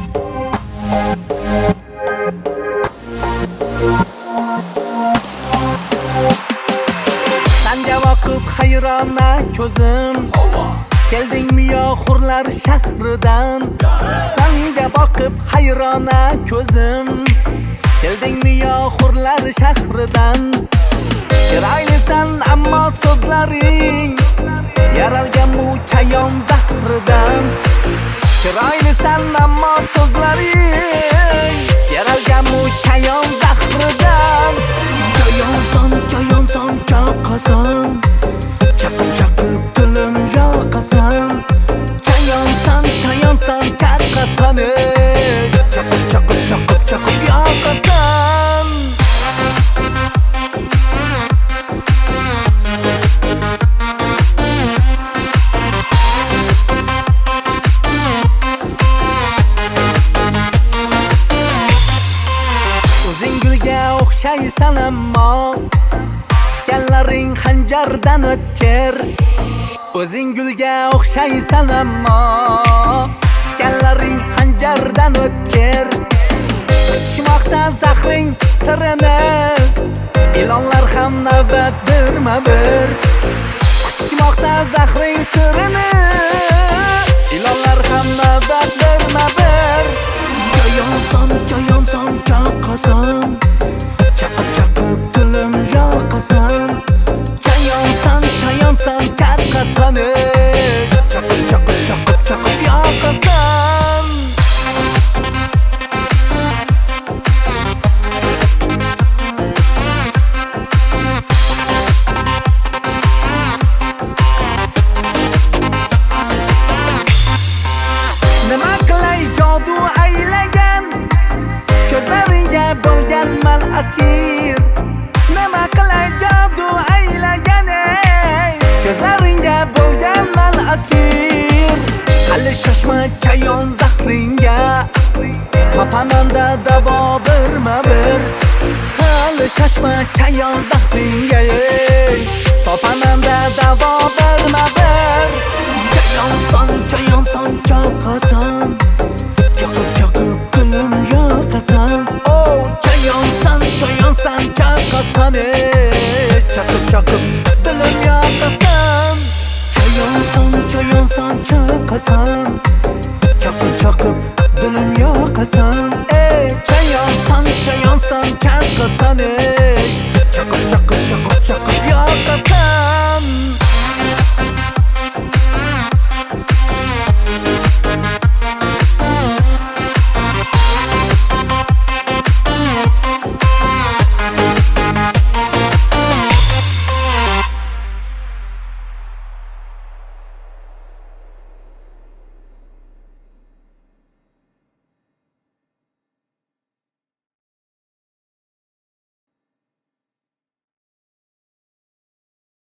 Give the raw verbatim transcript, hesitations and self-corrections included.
Sanga boqib hayrona ko'zim, keldingmi yo hurlar shahridan? Sanga boqib hayrona ko'zim, keldingmi yo hurlar shahridan? Chiroylisan ammo so'zlaring yaralgan bu chayon zahridan. Chiroylisan ammo so'zlaring yaralgan bu chayon zahridan. Chayonsan, chayonsan, chaqasan, chaqib chaqib dilim yoqasan. Chayonsan, chayonsan, chaqasan, chaqib chaqib chaqib chaqib yoqasan. O'zing gulga o'xshaysan ammo tikanlaring xanjardan o'tkir. O'zing gulga o'xshaysan ammo tikanlaring xanjardan o'tkir. Tutishmoqda zahring sirini ilonlar ham navbat birma-bir. Tutishmoqda zahring sirini ilonlar ham navbat birma-bir. Chayonsan, chayonsan, chaqasan, chaqib chaqib dilim yoqasan. Chayonsan, chayonsan, chaqasan, chaqib chaqib chaqib chaqib yoqasan. Nima qilay jodu aylagan ko'zlaringga bo'lganman asir. Nima qilay jodu aylagan ey ko'zlaringga bo'lganman asir. Hali shoshma chayon zahringga, topamanda davo birma-bir. Hali shoshma chayon zahringga ey topamanda davo birma-bir. Chayonsan, chayonsan, chaqasan, chaqib chaqib dilim yoqasan. Oh, chayonsan, chayonsan, chaqasan, chaqib chaqib dilim yoqasan. Chayonsan, chayonsan, chaqasan, chaqib chaqib dilim yoqasan. Ey, chayonsan, chayonsan, chaqasan, chaqib chaqib chaqib chaqib yoqasan.